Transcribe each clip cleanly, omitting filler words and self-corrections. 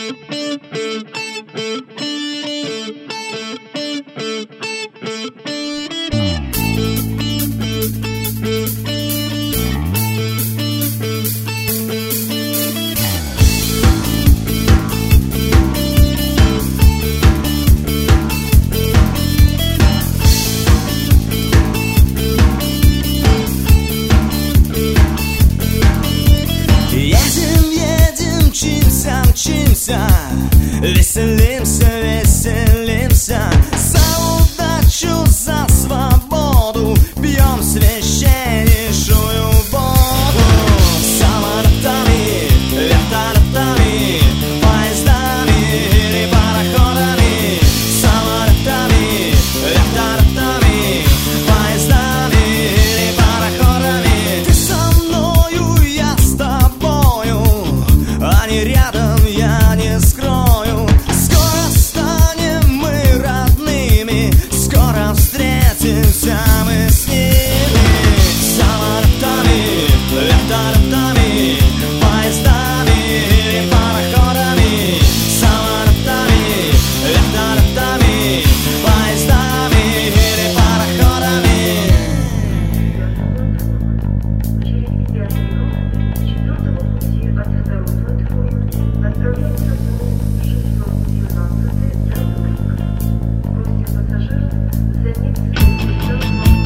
Мчимся, веселимся, веселимся за удачу, за свободу, пьем священнейшую воду. Самолетами, вертолетами, поездами или пароходами. Самолетами, вертолетами, поездами или пароходами. Ты со мною, я с тобою, а не рядом. Я не скрою, скоро станем мы родными, скоро встретимся мы с ними. Самолетами, вертолетами, поездами или пароходами. Самолетами, вертолетами, поездами или пароходами. Отправляется в 617 Просим пассажиров занять свои места.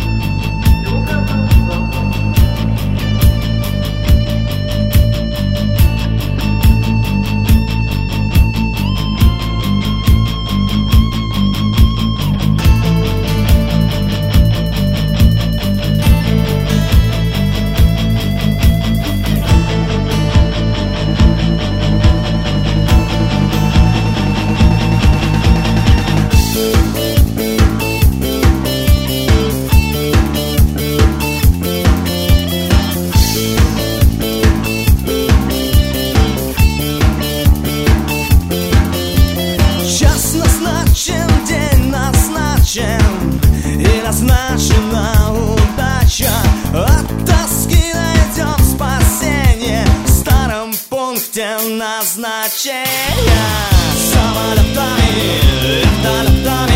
День назначен, и назначена удача. От тоски найдем спасение в старом пункте назначения. Самолетами, вертолетами,